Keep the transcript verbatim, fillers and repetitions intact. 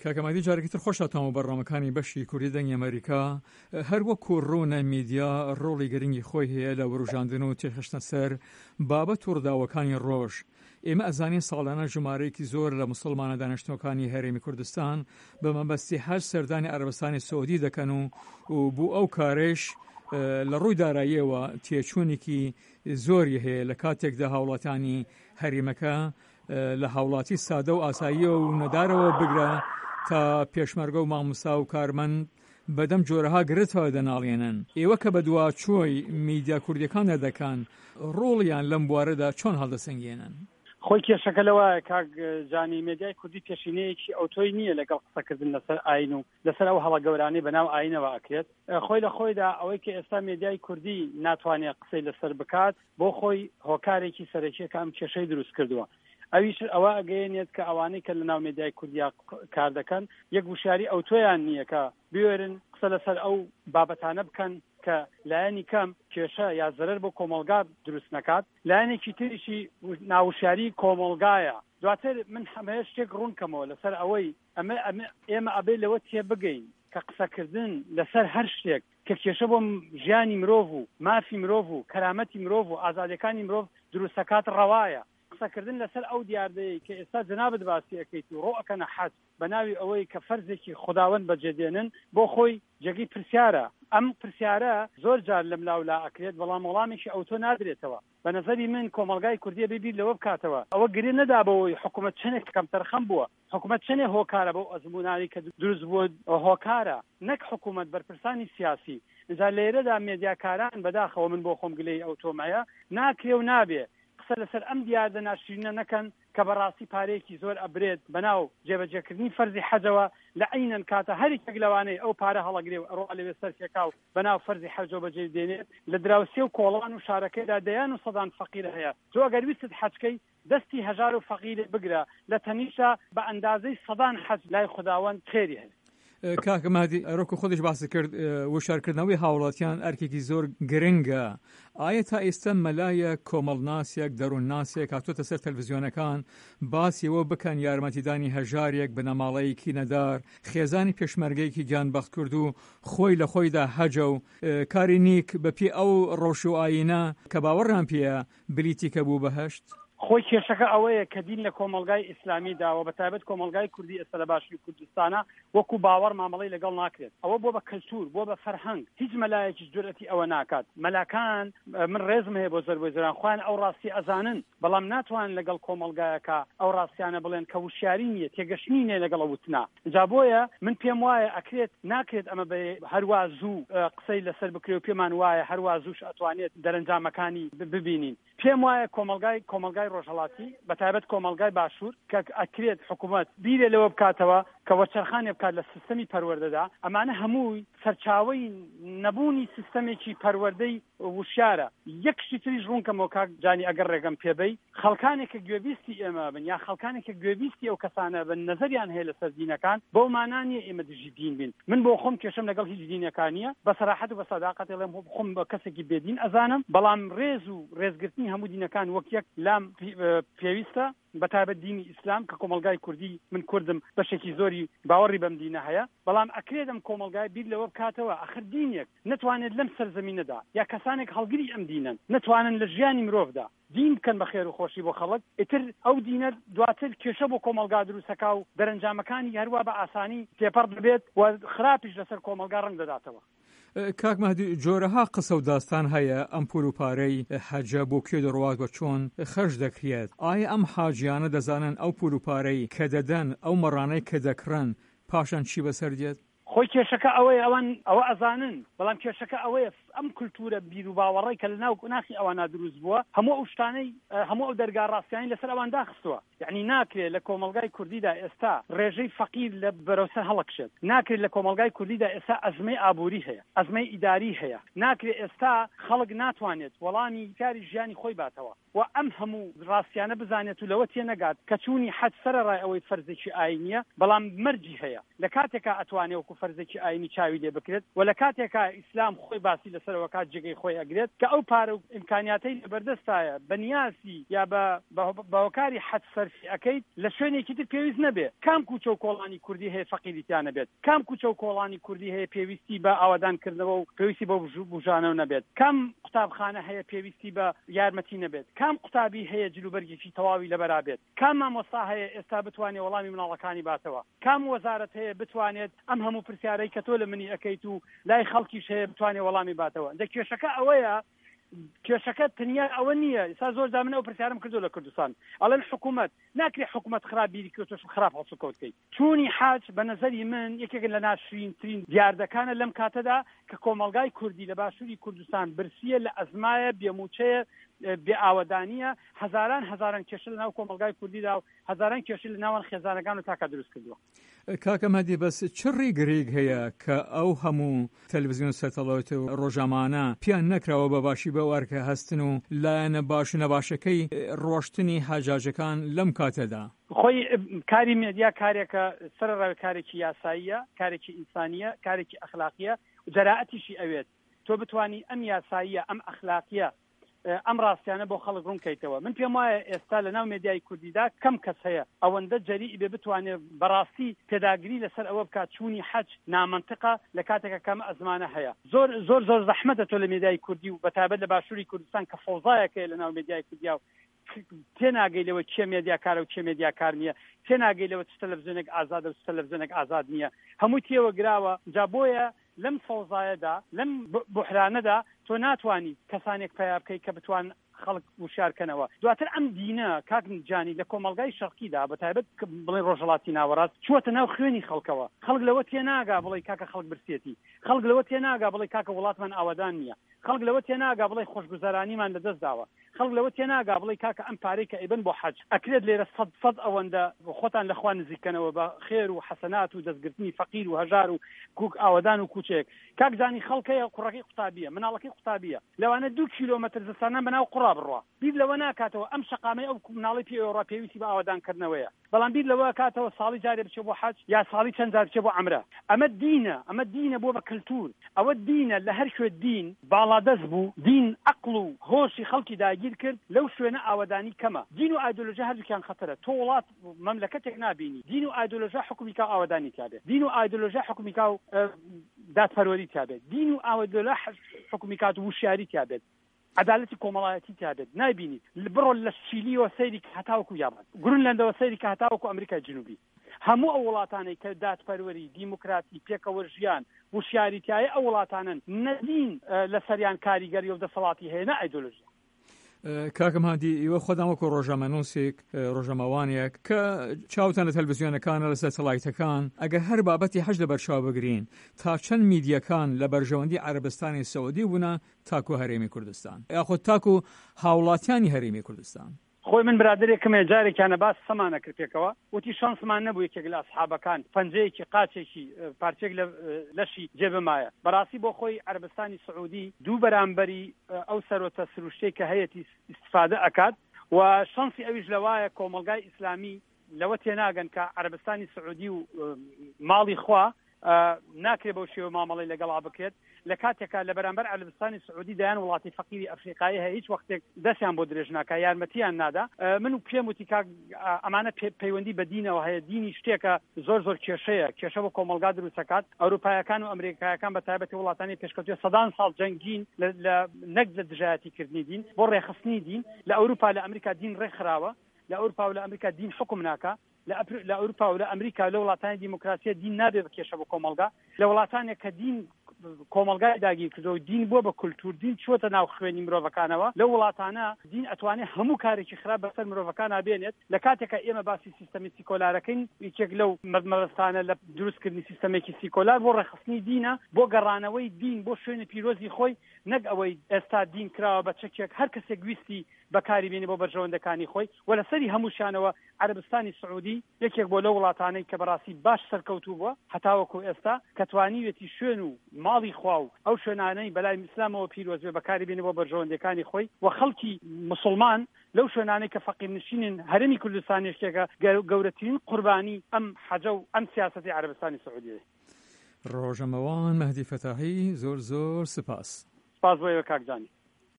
کاکەمادی جارێکی تر خۆشاتەوە بەڕامەکانی بەشی کوردی دەنگی ئەمریکا هەر وەکو ڕوونە میدیا ڕۆڵی گرنگی خۆی هەیە لە وروژاندن و تێخستنە سەر بابەت و ڕداوەکانی ڕۆژ. ئێمە ئەزانین ساڵانە ژمارەیەکی زۆر لە موسڵمانە دانیشتوەکانی هەرێمی کوردستان بە مەبەستی حەج سەردانی عەرەبستانی سەعودی دەکەن و بوو ئەو کارێش لە ڕووی داراییەوە تێچوونێکی زۆری هەیە لە کاتێکدا هاوڵاتانی هەرێمەکە لە هاوڵاتی سادە و ئاساییە و نەدارەوە بگرە تا پێشمەرگە و مامۆستا و کارمەند بەدەم جۆرەها گرتەوە دەناڵێنن. ئێوە کە بە دواچۆی میدیا کوردیەکان دەدەکەن ڕۆڵیان لەم بوارەدا چۆن هەڵدەسەنگێنن؟ خۆی کێشەکەلەوە کاک جانی میدیای کوردی پێشینەیەکی ئەوتۆی نییە لەگەڵ قسەکردن لەسەر ئاین و لەسەر ئەو هەڵە گەورانەی بەناو ئاینەوە ئەکرێت. خۆی لە خۆیدا ئەوەی کە ئێستا میدیای کوردی ناتوانێت قسەی لەسەر بکات بۆ خۆی هۆکارێکی سەرەکیەکە ئەم کێشەی دروست کردووە. ئەویش ئەوە ئەگەیەنێت کە ئەوانەی کە لە ناو میدیای کوردیا کار دەکەن یەک وشاری ئەوتۆیان نییە کە بوێرن قسە لەسەر ئەو بابەتانە بکەن کە لایەنی کەم کێشە یا زەرەر بۆ کۆمەلگا دروست نەکات، لایەنێکی تریشی ناوشاری کۆمەلگایە. دواتر من هەمەیە شتێک ڕوونکەمەوە لەسەر ئەوەی ئەمە ئێمە ئەبێ لەوە تێ بگەین کە قسەکردن لەسەر هەر شتێک کە کێشە بۆ ژیانی مرۆڤ و مافی مرۆڤ و کەرامەتی مرۆڤ و ئازادیەکانی مرۆڤ دروستەکات ڕەوایە. قسەکردن لەسەر ئەو دیاردەیە کە ئێستا جنابت باسی ئەەکەیت و ڕۆ ئەکەنە حەج بە ناوی ئەوەی کە فەرزێکی خوداوەند بەجێدێنن بۆ خۆی جێگەی پرسیارە. ئەم پرسیارە زۆر جار لەم لاولا ئەکرێت بەڵام وەڵامێکی ئەوتۆ نادرێتەوە. بە نەزەری من کۆمەلگای کوردیە ببیر لەوە بکاتەوە ئەوە گرێ نەدابەوەی حکوومەت چنێک کەم تەرخەم بووە، حکوومەت چنێ هۆکارە بۆ ئەزمونانی کە دروست بووە هۆکارە نەک حکوومەت بەرپرسانی سیاسی. ئەجا لێرەدا مێدیاکاران بەداخەوە من بۆ خۆم گلەی ئەوتۆمایە ناکرێ و نابێ قسە لەسەر ئەم دیاردە ناشرینە نەکەن کە بەڕاستی پارەیەکی زۆر ئەبرێت بەناو جێبەجێکردنی فەرزی حەجەوە لە عینەن کاتە هەرێکێک لەوانەیە ئەو پارە هەڵەگرێ و ئەڕۆ لەوێ سەرکێکا و بەناو فەرزی حەجەوە بەجێ دێنێت لە دراوسێ و کۆڵان و شارەکەیدا دەیان و سەدان فەقیر هەیە. تۆ ئەگەر ویست حەجکەی دەستی هەژار و فەقیر بگرە لە تەنیشە بە ئەندازەی سەدان حەج لای خوداوەند خێری هەیە. کاکەمادی ئەرۆکە خۆدیش باسی کرد وشارکردنەوەی هاوڵاتیان ئەرکێکی زۆر گرنگە. ئایا تا ئێستا مەلایە کۆمەڵناسێک دەروونناسێک هاتوۆتە سەر تەلڤیزیۆنەکان باسیەوە بکەن یارمەتیدانی هەژارێک بنەماڵەیەکی نەدار خێزانی پێشمەرگەیەکی گیانبەخت کرد و خۆی لە خۆیدا هەجە و کاری نیک بەپێ ئەو ڕۆژ و ئاینە کە باوەڕیان پێیە بلیتی کە بوو بەهەشت؟ خۆی کێشەکە ئەوەیە کە دین لە کۆمەلگای ئیسلامی داوە بەتایبەت کۆمەلگای کوردی ئێستا لە باشووری کوردستانە وەکو باوەڕ مامەڵەی لەگەڵ ناکرێت. ئەوە بۆ بە کەلتور بۆ بە فەرهەنگ هیچ مەلایەکی جورئەتی ئەوە ناکات. مەلاکان من ڕێزم هەیە بۆ زۆربەی جۆران خۆیان ئەو ڕاستی ئەزانن بەڵام ناتوانن لەگەڵ کۆمەلگایەکە ئەو ڕاستیانە بڵێن کە وشیاری نییە تێگەشتنی نیە لەگەڵ وتنا. جا بۆیە من پێم وایە ئەکرێت ناکرێت ئەمە بە هەروە زوو قسەی لەسەر بکرێ و پێمان وایە هەروە زووش ئەتوانێت دەرەنجامەکانی ببینین. پێم وایە کۆمەلگای کۆمەلگای ڕۆژهەڵاتی بەتایبەت کۆمەلگای باشوور کە ئەکرێت حکوومەت بیرێ لەوە بکاتەوە کە وەچەرخانێ بکات لە سیستەمی پەروەردەدا. ئەمانە هەمووی سەرچاوەی نەبوونی سیستەمێکی پەروەردەی وشیارە. یەکشتی تریش ڕوونکەمەوە کاک جانی ئەگەر ڕێگەم پێبەی خەڵکانێک کە گوێبیستی ئێمە بن یا خەڵکانێک کە گوێبیستی ئەو کەسانە بن نەزەریان هەیە لەسەر دینەکان بۆ مانانیە ئێمە دژی دین بین. من بۆ خۆم کێشەم لەگەڵ هیچ دینەکانیە بە سەراحەت و بە سەداقەت دەڵێم خۆم بە کەسێکی بێدین ئەزانم بەڵام ڕێز و ڕێزگرتنی هەموو دینەکان وەک یەک لام پێویستە بەتایبەت دینی ئیسلام کە کۆمەلگای کوردی من کوردم بەشێکی زۆری باوەڕی بەم دینە هەیە بەڵام ئەکرێتم کۆمەلگای بیر لەوە بکاتەوە ئەخر دینێک نتوانێت لەم سەرزەمینەدا یا کەسانێک هەڵگری ئەم دینن نتوانن لە ژیانی مرۆڤدا دین بکەن بە خێر و خۆشی بۆ خەڵک ئیتر ئەو دینە دواتر کێشە بۆ کۆمەلگا دروستەکا و دەرەنجامەکانی هەروە بە ئاسانی تێپەڕ دەبێت و خراپیش لەسەر کۆمەلگا ڕەنگ دەداتەوە. کاک مەهدی جۆرەها قسە و داستان هەیە ئەم پول و پارەی حەجە بۆ کوێ دەڕوات بە چۆن خەرج دەکرێت. ئایا ئەم حاجیانە دەزانن ئەو پول و پارەی کە دەدەن ئەو مەڕانەی کە دەکڕن پاشان چی بەسەر دێت؟ خۆی کێشەکە ئەوەیە ئەوان ئەوە ئەزانن بەڵام کێشەکە ئەوەیە ئەم کولتورە بیر و باوەڕی کە لە ناو ناخی ئەوانە دروست بووە هەموو ئەو شتانەی هەموو ئەو دەرگا ڕاستیانی لەسەر ئەوان داخستووە. یعنی ناکرێت لە کۆمەلگای کوردیدا ئێستا ڕێژەی فەقیر لە بەرەوسەر هەڵەکشێت. ناکرێت لە کۆمەلگای کوردیدا ئێستا ئەزمەی ئابووری هەیە ئەزمەی ئیداری هەیە. ناکرێت ئێستا خەڵک ناتوانێت وەڵامی کاری ژیانی خۆی باتەوە و ئەم هەموو ڕاستیانە بزانێت و لەوە تێ نەگات کە چوونی حەج سەرەڕای ئەوەی فەرزێکی ئاینیە بەڵام مەرجی هەیە لە کاتێکا ئەتوانێت وەکو فەرزێکی ئاینی چاوی لێ بکرێت و لە کاتێکا ئیسلام خۆی باسی لەسەرەوە کات جێگەی خۆی ئەگرێت کە ئەو پارە و ئیمکانیاتەی لەبەردەستایە بەنیاسی یا بە باوەکاری حەج سەرفی ئەەکەیت لە شوێنێکی تر پێویست نەبێت کام کوچە و کۆڵانی کوردی هەیە فەقیریتیان نەبێت کام کوچە و کۆڵانی کوردی هەیە پێویستی بە ئاوادانکردنەوە و پێویستی بە بژانەوە نەبێت کام قوتابخانە هەیە پێویستی بە یارمەتی نەبێت کام قوتابی هەیە جلوبەرگێکی تەواوی لەبەرا بێت کام مامۆستا هەیە ئێستا بتوانێت وەڵامی مناڵەکانی باتەوە کام وەزارەت هەیە بتوانێت ئەم هەموو پرسیارەی کە تۆ لە منی ئەەکەیت و لای خەڵکیش هەیە بتوانێت وەڵامی باتەوە دە کێشەکە ئەوەیە کێشەکە تەنیا ئەوە نییە ئێستا زۆر دا من ئەو پرسیارم کردو لە کوردستان ئەڵێن حکوومەت ناکرێت حکوومەت خراپ بیری کردوش خراپ هەڵسوکەوتکەیت چوونی حاج بە نەزەری من یەکێک لە ناشرینترین دیاردەکانە لەم کاتەدا کە کۆمەڵگای کوردی لە باشووری کوردستان برسیە لە ئەزمایە بێموچەیە بێ ئاوەدانیە هەزاران هەزاران کێشە لە ناو کۆمەڵگای کوردیدا و هەزاران کێشە لە ناوان خێزانەکان و تاکە دروست کردووە. کاکە مەدی بەس چڕی گرێگ هەیە کە ئەو هەموو تەلەڤیزیۆن سەتەڵایەت و ڕۆژەمانە پیان نەکراوە بە باشی بە وارکە هەستن و لایەنە باش و نەباشەکەی ڕۆشتنی حاجاجەکان لەم کاتەدا خۆی کاری مێدیا کارێکە سەرڕاوی کارێکی یاساییە کارێکی ئینسانیە کارێکی ئەخلاقیە و جەراعەتیشی ئەوێت تۆ بتوانی ئەم یاساییە ئەم ئەخلاقیە ئەم ڕاستیانە بۆ خەڵک ڕوونکەیتەوە من پێم وایە ئێستا لە ناو مێدیای کوردیدا کەم کەس هەیە ئەوەندە جەریئی بێ بتوانێت بەڕاستی پێداگری لەسەر ئەوە بکات چوونی حەج نامەنتقە لە کاتێکە کەم ئەزمانە هەیە زۆر زۆر زۆر زەحمەتە تۆ لە مێدیای کوردی و بەتابەت لە باشووری کوردستان کە فەوزایەکەیە لە ناو مێدیای کوردیا و تێناگەیلەوە کێ مێدیاکارە و کێ مێدیاکار نییە تێناگەیلەوە چ تەلەڤیزیۆنێک ئازادە و چ تەلەڤیزیۆنێک ئازاد نییە هەموو تێوە گراوە جا بۆیە لەم فەوزایەدا لەم بحرانەدا تۆ ناتوانیت کەسانێک پیا بکەیت کە بتوان خەڵک وشارکەنەوە دواتر ئەم دینە کاکن جانی لە کۆمەڵگای شەرقیدا بەتایبەت بڵێ ڕۆژهەڵاتی ناوەڕاست چووەتە ناو خوێنی خەڵکەوە خەڵک لەوە تێناگا بڵێ کاکە خەڵک برسێتی خەڵک لەوە تێناگا بڵێ کاکە وڵاتمان ئاوادان نییە خەڵک لەوە تێناگا بڵێ خۆشگوزارانیمان لەدەست داوە خەڵک لەوە تێناگا بڵێ کاکە ئەم پارەی کە ئیبن بۆ حەج ئەکرێت لێرە سەد سەد ئەوەندە خۆتان لەخوا نزیکەنەوە بە خێر و حەسەنات و دەستگرتنی فەقیر و هەژار و کوک ئاوادان و کوچێک کاک زانی خەڵکەیە قوڕەکەی قوتابیە مناڵەکەی قوتابیە لەوانە دوو کیلۆمەتر زستانە بەناو قوڕا بڕوا بیر لەوە ناکاتەوە ئەم شەقامەی ئەو مناڵی پێ ئێوڕا پێویستی بە ئاوادانکردنەوەیە بەڵام بیر لەوە کاتەوە ساڵی جارێ بچێ بۆ حەج یا ساڵی چەند جار بچێ بۆ عەمرە ئەمە دینە ئەمە دینە بۆ بە کلتور ئەوە دینە لە هەر شوێ دین باڵادەست بوو دین عەقڵ و هۆشی خەڵکی داگیر کرد لەو شوێنە ئاوادانی کەمە دین و ئایدۆلۆژیا هەردووکیان خەتەرە تۆ وڵات مەملەکەتێک نابینی دین و ئایدۆلۆژیا حکومی کا ئاوادانی تابێت دین و ئایدۆلۆژیا حکومی کا و دادپەروەری تابێت دین و ئایدۆلۆژیا حکومی کا و وشیاری تابێت عدالەتی کۆمەڵایەتی تابێت نایبینیت بڕۆ لە شیلیەوە سەیری کە هەتاوەکو یابان گرینلەندەوە سەیری کە هەتاوەکو ئەمریکای جنوبی هەموو ئەو وڵاتانەی کە دادپەروەری دیموکراسی پێکەوە ژیان وشیاریتیایە ئەو وڵاتانن نەدین لە سەریان کاریگەری و دەسەڵاتی هەیە نە ئایدۆلۆژیا کاکەم هادی ئێوە خۆدان وەکو ڕۆژەمەنووسێک ڕۆژەمەوانێک کە چاوتان لە تەلەڤیزیۆنەکانە لە سەتەڵایتەکان ئەگەر هەر بابەتی حەج لە بەرچاو بگرین تا چەند میدیەکان لە بەرژەوەندی عەرەبستانی سەعودی بوونە تاکو هەرێمی کوردستان یاخۆ تاکو هاوڵاتیانی هەرێمی کوردستان خۆی من برادێکم جارێکیانە باس سەمانە کردێکەوە وتی شانسمان نەبوو یەکێک لە ئەسحابەکان پەنجەیەکی قاچێکی پارچێک لەشی جێبمایە بەڕاستی بۆ خۆی عەرەبستانی سعودی دوو بەرامبەری ئەو سەرۆتە سروشتەی کە هەیەی ئیستیفادە ئەکات و شانسی ئەویش لەوایە کۆمەڵگای ئیسلامی لەوە تێناگەن کە عەرەبستانی سعودی و ماڵی خوا ناکرێ بەو شێوە مامەڵەی لەگەڵا بکرێت لە کاتێکا لە بەرامبەر عەرەبستانی سعودی دەیان وڵاتی فەقیری ئەفریقایی هەیە هیچ وەختێک دەستیان بۆ درێژ ناکا یارمەتیان نادا من و پێم وتی کاک ئەمانە پەیوەندی بە دینەوە هەیە دینی شتێکە زۆر زۆر کێشەیە کێشە بۆ کۆمەڵگا دروستەکات ئەوروپایەکان و ئەمریکایەکان بە تایبەتی وڵاتانی پێشکەوتووە سەدان ساڵ جەنگین نەک لە دژایەتیکردنی دین بۆ ڕێخستنی دین لە ئەوروپا لە ئەمریکا دین ڕێکخراوە لە ئەوروپا و لە ئەمریکا دین حکم ناکا لە ئەوروپا و لە ئەمریکا لە وڵاتانی دیموکراسیە دین نابێت بە کێشە بۆ کۆمەڵگا لە وڵاتانێک کە دین کۆمەڵگای داگیر کردەوە دین بووە بە کولتور دین چوەتە ناو خوێنی مرۆڤەکانەوە لە وڵاتانە دین ئەتوانێت هەموو کارێکی خراپ بەسەر مرۆڤەکان نابێنێت لە کاتێکە ئێمە باسی سیستەمی سیکۆلارەکەین یەکێک لەو مەبەستانە لە دروستکردنی سیستەمێکی سیکۆلار بۆ ڕێخستنی دینە بۆ گەڕانەوەی دین بۆ شوێنە پیرۆزی خۆی نەک ئەوەی ئێستا دین کراوە بە چەکێک هەر کەسێک ویستی بەکاری بێنی بۆ بەرژەوەندەکانی خۆی و لەسەری هەمووشانەوە عەرەبستانی سعودی یەکێک بۆ لەو وڵاتانەی کە بەڕاستی باش سەرکەوتوو بووە هەتاوەکو ئێستا کە توانیوێتی شوێن و ماڵی خوا و ئەو شوێنانەی بەلای ئیسلامەوە پیرۆز بێ بەکاری بێنی بۆ بەرژەوەندەکانی خۆی و خەڵکی مسلمان لەو شوێنانەی کە فەقیر نشینن هەرێمی کوردستان یەکێکە گەورەترین قوربانی ئەم حەجە و ئەم سیاسەتی عەرەبستانی سعودیە. ڕۆژەمەوان مەهدی فەتاحی زۆر زۆر سپاس. سپاس بۆ ئێوە کاک جانی.